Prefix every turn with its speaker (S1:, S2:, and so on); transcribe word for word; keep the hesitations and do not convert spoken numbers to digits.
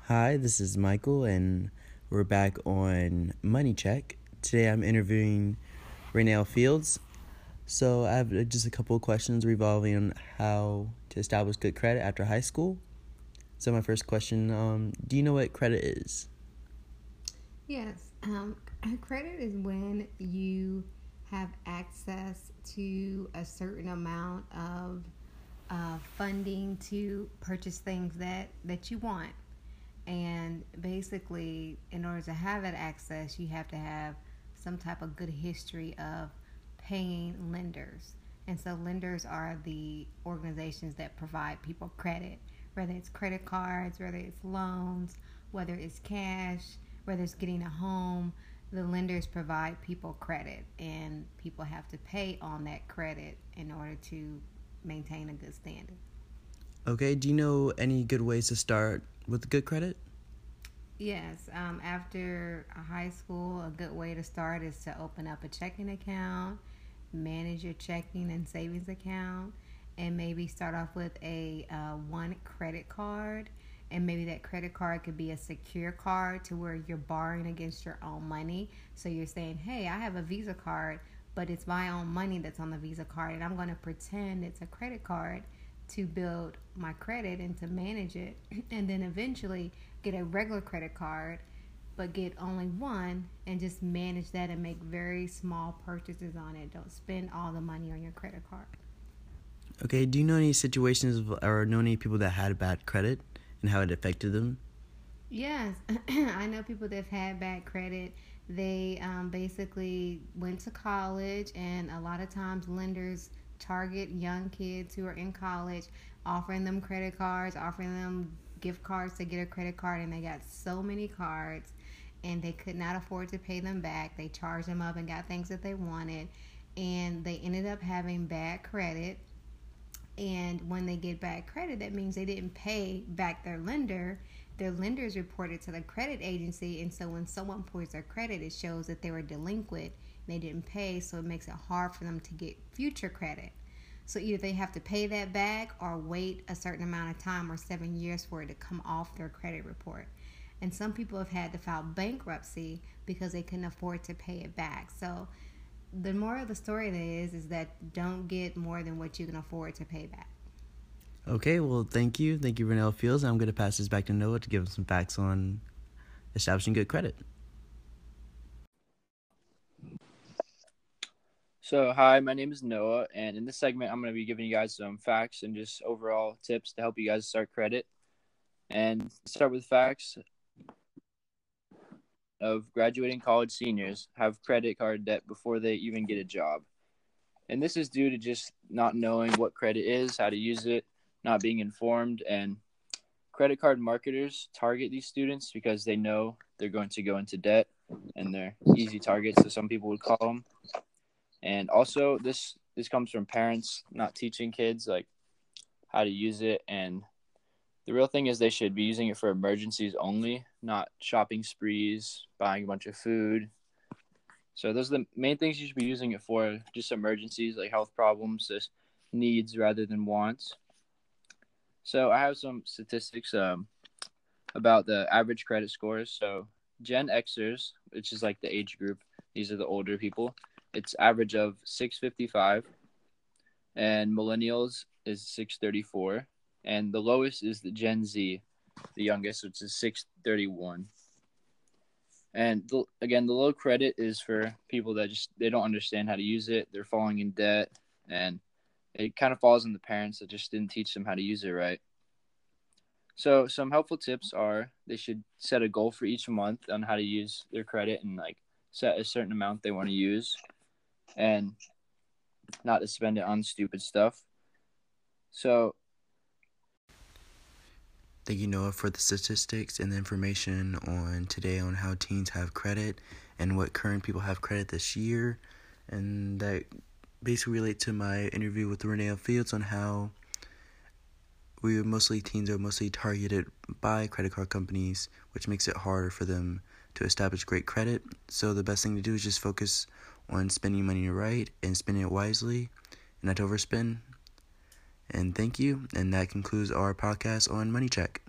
S1: Hi, this is Michael, and we're back on Money Check. Today I'm interviewing Raynell Fields. So I have uh, just a couple of questions revolving on how to establish good credit after high school. So my first question, um, do you know what credit is?
S2: Yes, um, credit is when you have access to a certain amount of uh, funding to purchase things that, that you want. And basically, in order to have that access, you have to have some type of good history of paying lenders. And so, lenders are the organizations that provide people credit, whether it's credit cards, whether it's loans, whether it's cash, whether it's getting a home. The lenders provide people credit, and people have to pay on that credit in order to maintain a good standing.
S1: Okay, do you know any good ways to start with good credit?
S2: Yes, um, after high school, a good way to start is to open up a checking account, manage your checking and savings account, and maybe start off with a uh, one credit card. And maybe that credit card could be a secure card to where you're borrowing against your own money. So you're saying, hey, I have a Visa card, but it's my own money that's on the Visa card, and I'm going to pretend it's a credit card to build my credit and to manage it. And then eventually get a regular credit card, but get only one and just manage that and make very small purchases on it. Don't spend all the money on your credit card.
S1: Okay, do you know any situations or know any people that had bad credit and how it affected them?
S2: Yes, I know people that've had bad credit. They um, basically went to college, and a lot of times lenders target young kids who are in college, offering them credit cards, offering them gift cards to get a credit card, and they got so many cards and they could not afford to pay them back. They charged them up and got things that they wanted, and they ended up having bad credit. And when they get bad credit, that means they didn't pay back their lender. Their lenders reported to the credit agency, and so when someone pours their credit, it shows that they were delinquent and they didn't pay, so it makes it hard for them to get future credit. So either they have to pay that back or wait a certain amount of time or seven years for it to come off their credit report. And some people have had to file bankruptcy because they couldn't afford to pay it back. So the moral of the story is is that don't get more than what you can afford to pay back.
S1: Okay, well, thank you. Thank you, Raynell Fields. I'm going to pass this back to Noah to give us some facts on establishing good credit.
S3: So, hi, my name is Noah, and in this segment, I'm going to be giving you guys some facts and just overall tips to help you guys start credit. And start with facts of graduating college seniors have credit card debt before they even get a job. And this is due to just not knowing what credit is, how to use it, not being informed, and credit card marketers target these students because they know they're going to go into debt, and they're easy targets, so some people would call them. And also, this this comes from parents not teaching kids like how to use it. And the real thing is they should be using it for emergencies only, not shopping sprees, buying a bunch of food. So those are the main things you should be using it for, just emergencies like health problems, just needs rather than wants. So I have some statistics um, about the average credit scores. So Gen Xers, which is like the age group, these are the older people, it's average of six fifty-five, and millennials is six thirty-four, and the lowest is the Gen Z, the youngest, which is six thirty-one. And the, again, the low credit is for people that just they don't understand how to use it. They're falling in debt, and it kind of falls on the parents that just didn't teach them how to use it right. So some helpful tips are they should set a goal for each month on how to use their credit and like set a certain amount they want to use, and not to spend it on stupid stuff. So
S1: Thank you, Noah, for the statistics and the information on today on how teens have credit and what current people have credit this year. And that basically relates to my interview with Raynell Fields on how we mostly teens are mostly targeted by credit card companies, which makes it harder for them to establish great credit. So the best thing to do is just focus on spending money right and spending it wisely and not overspend. And thank you. And that concludes our podcast on Money Check.